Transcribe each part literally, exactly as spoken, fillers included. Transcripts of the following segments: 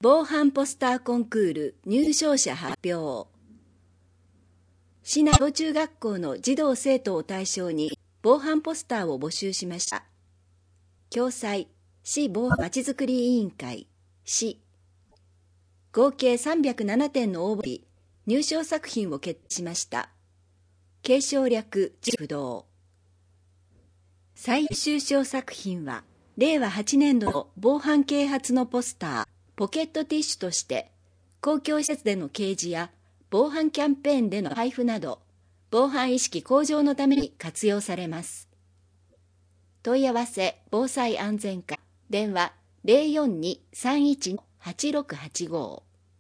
防犯ポスターコンクール入賞者発表。市内小中学校の児童生徒を対象に防犯ポスターを募集しました。共催、市防犯まちづくり委員会、市。合計さんびゃくななてんの応募日、入賞作品を決定しました。継承略、児不動。最優秀作品は、れいわはちねんどの防犯啓発のポスター、ポケットティッシュとして、公共施設での掲示や防犯キャンペーンでの配布など、防犯意識向上のために活用されます。問い合わせ防災安全課、電話 ゼロよんに さんいち はちろくはちご。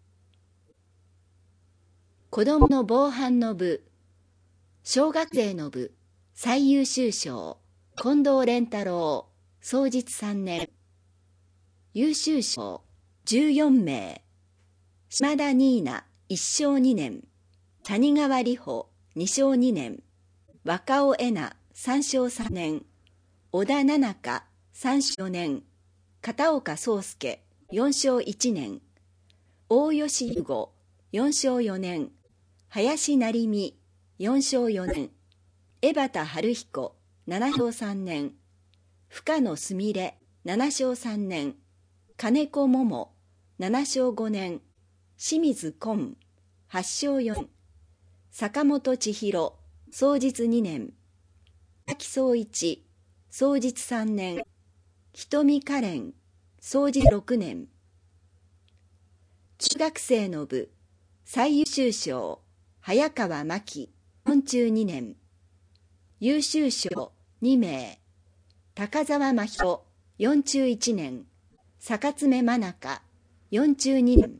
子どもの防犯の部、小学生の部、最優秀賞、近藤蓮太郎、創実さんねん。優秀賞、じゅうよんめい。島田ニーナ、いっしょうにねん。谷川里穂、にしょうにねん。若尾恵那、さんしょうさんねん。小田奈々香、さんしょうよねん。片岡壮介、よんしょういちねん。大吉優吾、よんしょうよねん。林成美、よんしょうよねん。江端春彦、ななしょうさんねん。深野すみれ、ななしょうさんねん。金子桃、ななしょうごねん。清水紺、はっしょうよねん。坂本千尋、創実にねん。滝総一、創実さんねん。瞳可憐、創実ろくねん。中学生の部、最優秀賞、早川真希、よんじゅうにねん。優秀賞にめい。高澤真宙、よんじゅういちねん。坂爪真中、よんじゅうにねん。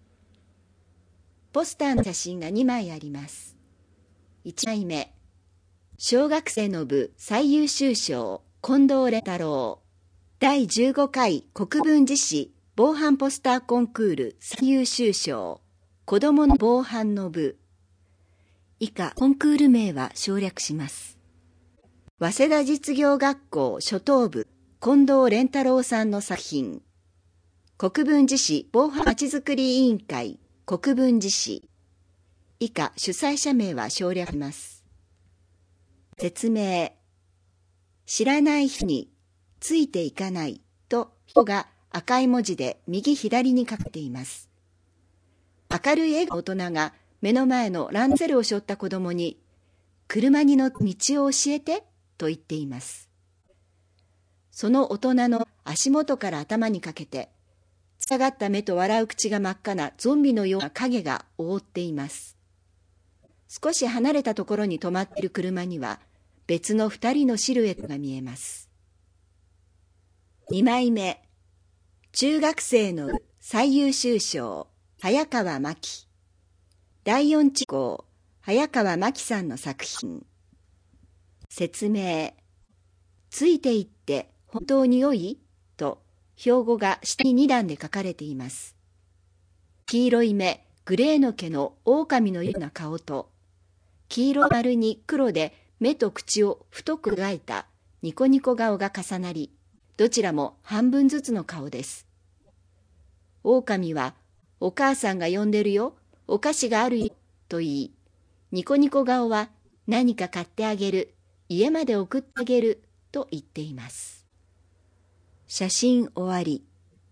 ポスターの写真がにまいあります。いちまいめ。小学生の部最優秀賞、近藤蓮太郎。だいじゅうごかい国分寺市防犯ポスターコンクール最優秀賞、子どもの防犯の部。以下、コンクール名は省略します。早稲田実業学校初等部、近藤蓮太郎さんの作品。国分寺市防犯まちづくり委員会、国分寺市。以下、主催者名は省略します。説明。知らない人についていかないと人が赤い文字で右左に書かれています。明るい笑顔の大人が目の前のランドセルを背負った子供に、車に乗って道を教えてと言っています。その大人の足元から頭にかけて、下がった目と笑う口が真っ赤なゾンビのような影が覆っています。少し離れたところに止まっている車には別の二人のシルエットが見えます。にまいめ。中学生の最優秀賞、早川真希。だいよん地校、早川真希さんの作品。説明。ついていって本当に良いと標語が下ににだんで書かれています。黄色い目、グレーの毛の狼のような顔と、黄色い丸に黒で目と口を太く描いたニコニコ顔が重なり、どちらも半分ずつの顔です。狼は、お母さんが呼んでるよ、お菓子があるよ、と言い、ニコニコ顔は何か買ってあげる、家まで送ってあげる、と言っています。写真終わり。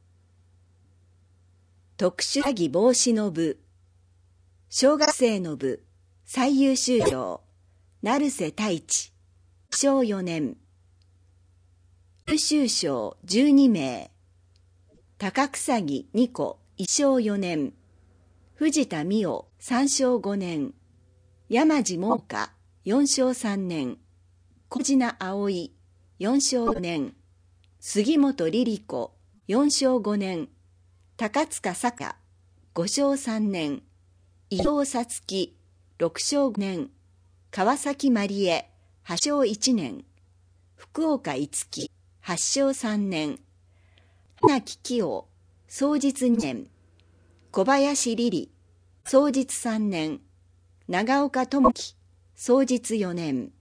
特殊詐欺防止の部、小学生の部、最優秀賞、成瀬太一、しょうよねん。優秀賞じゅうにめい。高草木にこ、いしょうよねん。藤田美代、さんしょうごねん。山地桃香、よんしょうさんねん。小品葵、よんしょうよねん。杉本リリ子、よんしょうごねん。高塚坂、ごしょうさんねん。伊藤さつき、ろくしょうごねん。川崎まりえ、はちしょういちねん。福岡いつき、はっしょうさんねん。花木清、創実にねん。小林リリ、創実さんねん。長岡智樹、創実よねん。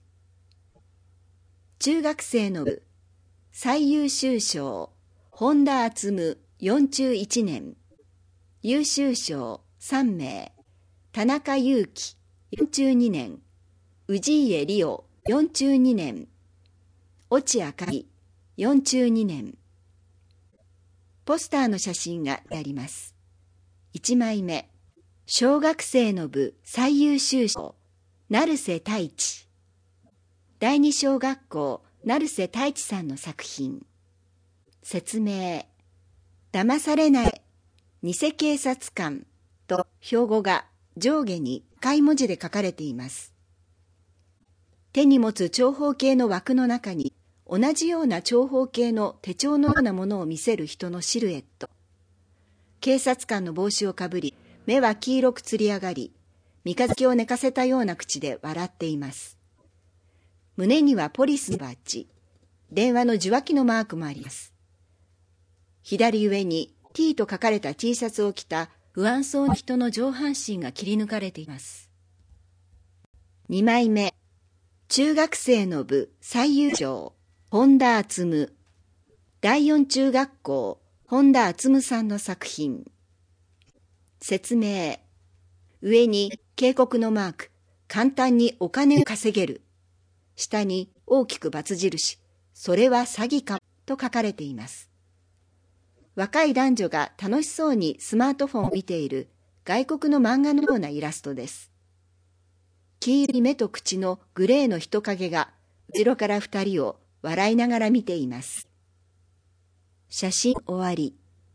中学生の部、最優秀賞、本田敦夢、よんじゅういちねん。 優秀賞さんめい、田中裕樹よんじゅうにねん、氏家理央よんじゅうにねん、落合鍵よんじゅうにねん。ポスターの写真があります。いちまいめ、小学生の部最優秀賞、成瀬太一。第二小学校成瀬太一さんの作品。説明。騙されない偽警察官と標語が上下に赤い文字で書かれています。手に持つ長方形の枠の中に同じような長方形の手帳のようなものを見せる人のシルエット。警察官の帽子をかぶり、目は黄色くつり上がり、三日月を寝かせたような口で笑っています。胸にはポリスのバッジ、電話の受話器のマークもあります。左上に T と書かれた T シャツを着た不安そうな人の上半身が切り抜かれています。にまいめ、中学生の部最優賞、本田敦夢。第四中学校、本田敦夢さんの作品。説明。上に警告のマーク、簡単にお金を稼げる。下に大きく×印、それは詐欺かと書かれています。若い男女が楽しそうにスマートフォンを見ている外国の漫画のようなイラストです。黄色い目と口のグレーの人影が後ろから二人を笑いながら見ています。写真終わり。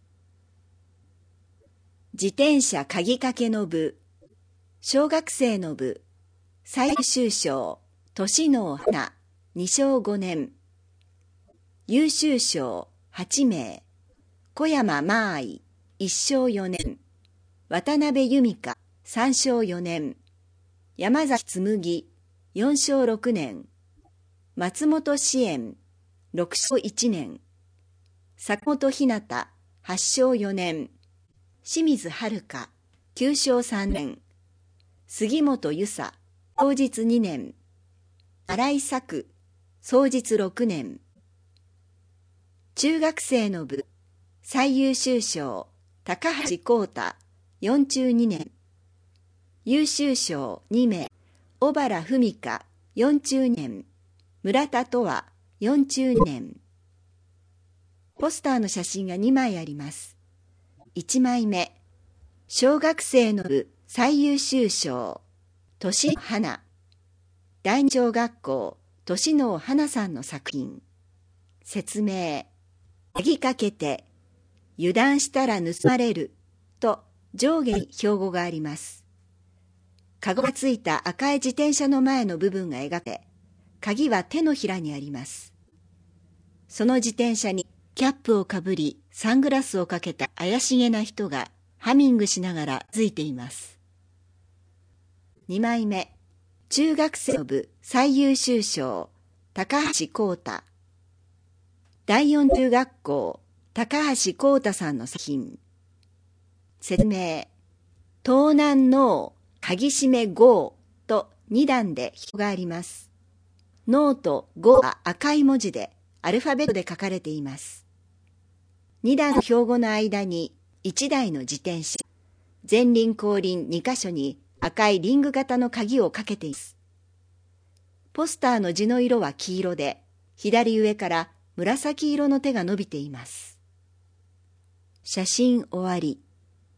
自転車鍵かけの部、小学生の部、最優秀賞、年の花、にしょうごねん。優秀賞、はちめい。小山真愛、いっしょうよねん。渡辺由美香、さんしょうよねん。山崎紬、よんしょうろくねん。松本支援、ろくしょういちねん。坂本ひなた、はっしょうよねん。清水遥香、きゅうしょうさんねん。杉本遊佐、当日にねん。新井作、創日ろくねん。中学生の部、最優秀賞、高橋光太、よんじゅうにねん。優秀賞にめい、小原文香、よんじゅうねん。村田とは、よんじゅうねん。ポスターの写真がにまいあります。いちまいめ、小学生の部最優秀賞、年の花。第二小学校、年の花さんの作品。説明。鍵かけて、油断したら盗まれると上下に標語があります。カゴがついた赤い自転車の前の部分が描かれ、鍵は手のひらにあります。その自転車にキャップをかぶり、サングラスをかけた怪しげな人がハミングしながらついています。にまいめ、中学生の部最優秀賞、高橋光太。第四中学校、高橋光太さんの作品。説明。盗難ノー、鍵閉めゴーとにだんで表があります。ノーとゴーは赤い文字でアルファベットで書かれています。にだんの標語の間にいちだいの自転車、前輪後輪にかしょに赤いリング型の鍵をかけています。ポスターの字の色は黄色で、左上から紫色の手が伸びています。写真終わり。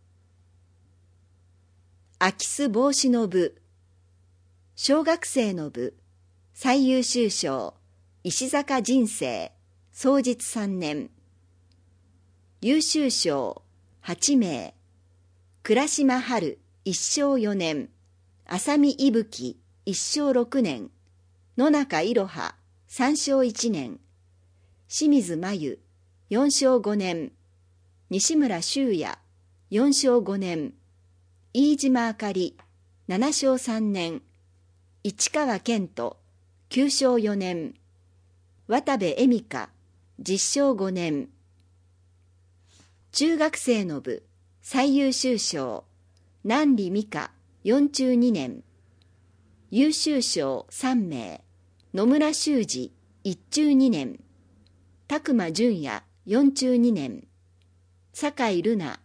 空き巣防止の部、小学生の部、最優秀賞、石坂人生、創日さんねん。優秀賞、はちめい。倉島春、いっしょうよねん。浅見伊吹、いっしょうろくねん。野中いろは、さんしょういちねん。清水真由、よんしょうごねん。西村修也、よんしょうごねん。飯島あかり、ななしょうさんねん。市川健人、きゅうしょうよねん。渡部恵美香、じっしょうごねん。中学生の部、最優秀賞、南里美香、よんじゅうにねん。優秀賞さんめい、野村修司、いっちゅうにねん。拓磨純也、よんじゅうにねん。酒井瑠奈、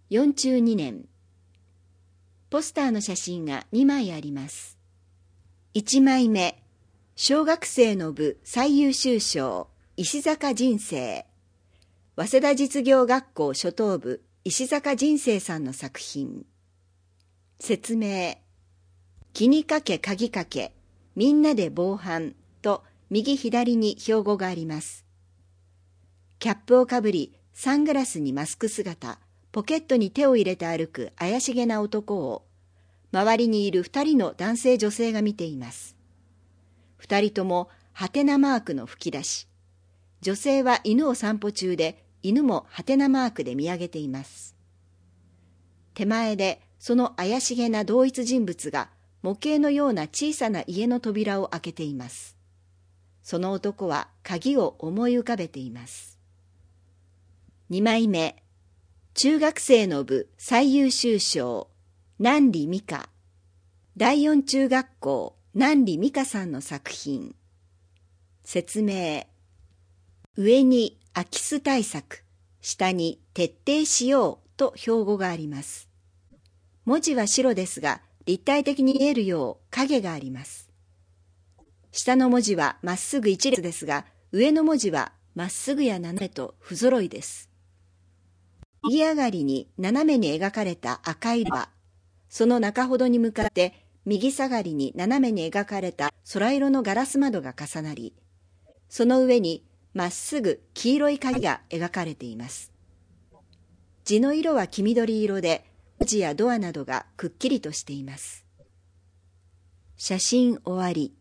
よんじゅうにねん。ポスターの写真がにまいあります。いちまいめ、小学生の部最優秀賞、石坂人生。早稲田実業学校初等部、石坂人生さんの作品。説明。気にかけ鍵かけ、みんなで防犯と右左に標語があります。キャップをかぶり、サングラスにマスク姿、ポケットに手を入れて歩く怪しげな男を、周りにいる二人の男性女性が見ています。二人ともハテナマークの吹き出し。女性は犬を散歩中で、犬もハテナマークで見上げています。手前でその怪しげな同一人物が模型のような小さな家の扉を開けています。その男は鍵を思い浮かべています。にまいめ、中学生の部最優秀賞、南里美香。だいよん中学校南里美香さんの作品。説明。上に空き巣対策、下に徹底しようと標語があります。文字は白ですが、立体的に見えるよう影があります。下の文字はまっすぐ一列ですが、上の文字はまっすぐや斜めと不揃いです。右上がりに斜めに描かれた赤い輪、その中ほどに向かって右下がりに斜めに描かれた空色のガラス窓が重なり、その上にまっすぐ黄色い鍵が描かれています。字の色は黄緑色で、文字やドアなどがくっきりとしています。写真終わり。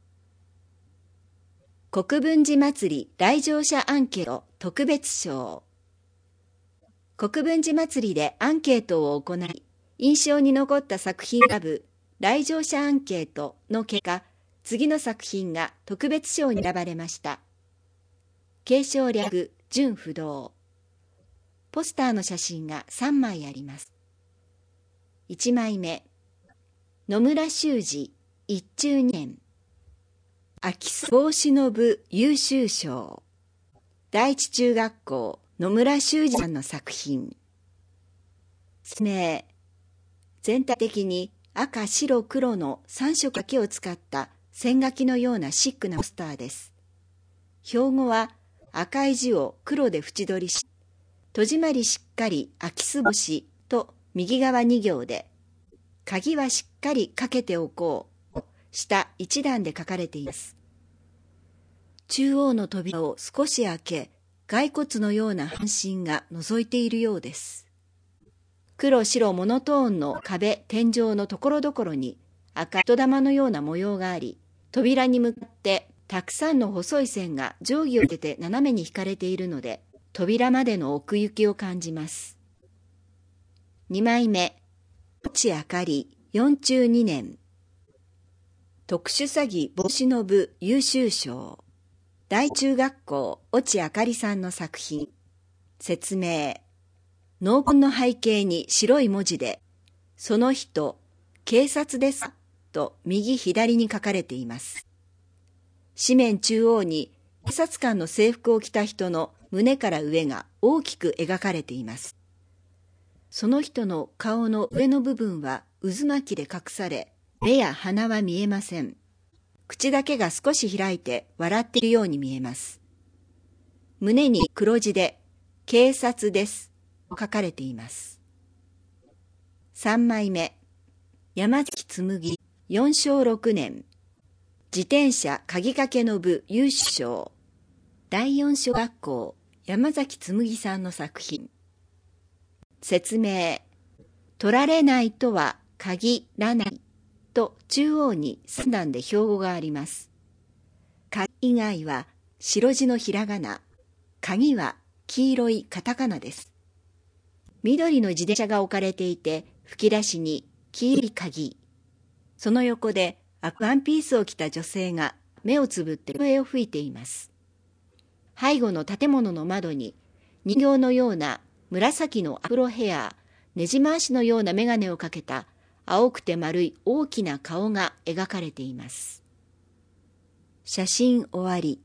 国分寺祭り来場者アンケート特別賞。国分寺祭りでアンケートを行い、印象に残った作品を選ぶ来場者アンケートの結果、次の作品が特別賞に選ばれました。継承略純不動。ポスターの写真がさんまいあります。いちまいめ、野村修司一中にねん。空き巣防止の部優秀賞。第一中学校野村修司さんの作品。説明。全体的に赤白黒のさんしょくだけを使った線書きのようなシックなポスターです。標語は赤い字を黒で縁取りし、戸締まりしっかり空き巣防止と右側に行で、鍵はしっかりかけておこうと下一段で書かれています。中央の扉を少し開け、骸骨のような半身が覗いているようです。黒白モノトーンの壁、天井のところどころに赤い糸玉のような模様があり、扉に向かってたくさんの細い線が定規を出て斜めに引かれているので、扉までの奥行きを感じます。にまいめ、越智あかりよん中にねん。特殊詐欺防止の部優秀賞。大中学校越智あかりさんの作品。説明。濃紺の背景に白い文字で、その人、警察ですかと右左に書かれています。紙面中央に警察官の制服を着た人の胸から上が大きく描かれています。その人の顔の上の部分は渦巻きで隠され、目や鼻は見えません。口だけが少し開いて笑っているように見えます。胸に黒字で、警察です、と書かれています。さんまいめ、山崎紬よん小ろくねん。自転車鍵かけの部優秀賞。だいよん小学校山崎紬さんの作品。説明。取られないとは限らないと中央にさん段で標語があります。鍵以外は白字のひらがな、鍵は黄色いカタカナです。緑の自転車が置かれていて、吹き出しに黄色い鍵。その横で赤ワンピースを着た女性が目をつぶって笛を吹いています。背後の建物の窓に人形のような紫のアフロヘア、ねじ回しのような眼鏡をかけた青くて丸い大きな顔が描かれています。写真終わり。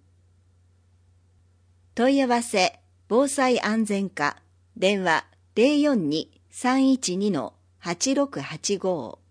問い合わせ防災安全課電話 ゼロよんにさんいちにのはちろくはちご